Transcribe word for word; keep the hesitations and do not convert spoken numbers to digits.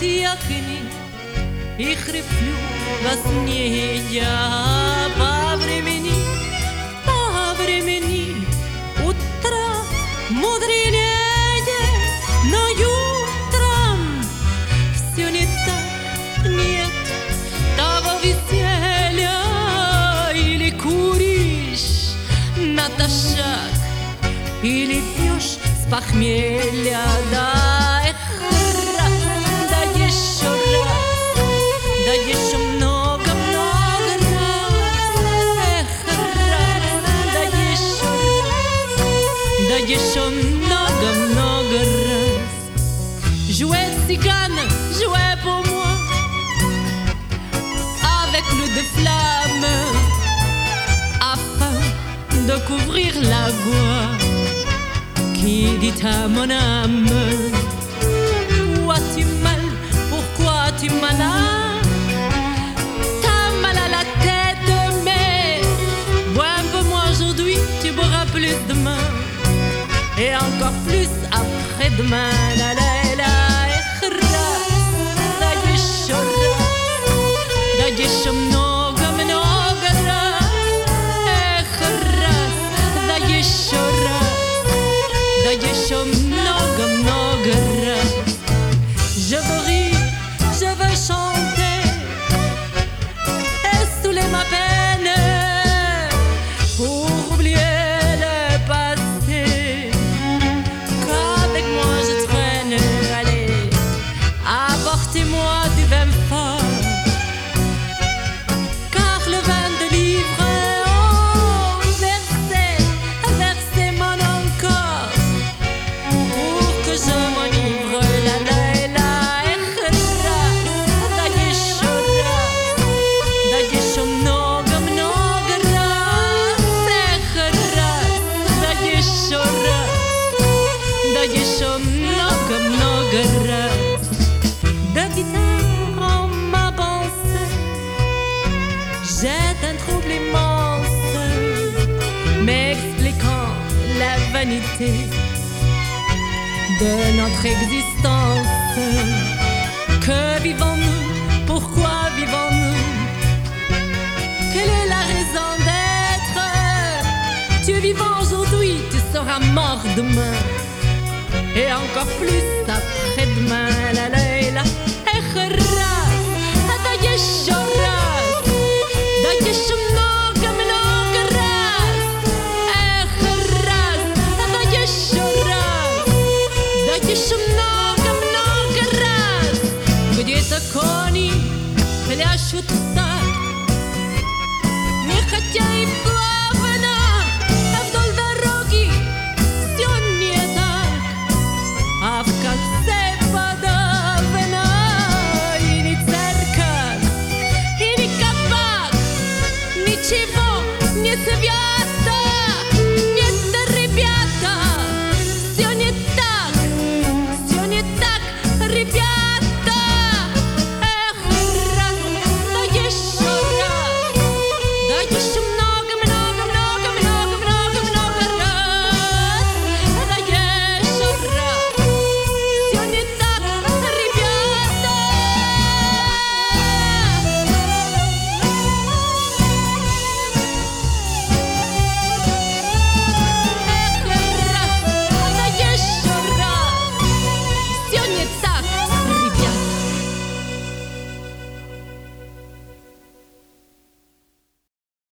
yakni يخرب له غصنية Pobre meni, pobre meni Utra mudrineye No jutram Все не так, нет Того веселья Или куришь натощак Или пьешь с похмелья Да, эх, раз, да еще раз Да еще много-много раз Эх, раз, да еще раз Да еще много-много раз Jouez cigane, jouez pour moi Avec nous de flammes Afin de couvrir la voix Qui dit à mon âme Où as-tu mal, pourquoi as-tu mal à T'as mal à la tête mais Bois un peu moins aujourd'hui, tu boiras plus demain Et encore plus après-demain La la la Da еще раз, да еще много-много раз Эх, раз, да еще раз Да еще много-много раз Je veux rire, je veux chanter Et saouler ma peine Pour oublier le passé Qu'avec moi je traîne Allez, apportez-moi du vin fort Car le vin de livre Oh, versez, versez mon encore Pour que je m'enivre La la la, ech, raz Da еще раз Да еще много-много раз Ech, раз Да еще раз Да еще много-много раз De guitare en ma pensée Jette un trouble immense M'expliquant la vanité De notre existence Que vivons-nous? Pourquoi vivons-nous? Quelle est la raison d'être? Tu es vivant aujourd'hui, tu seras mort demain Et encore plus après-demain La la la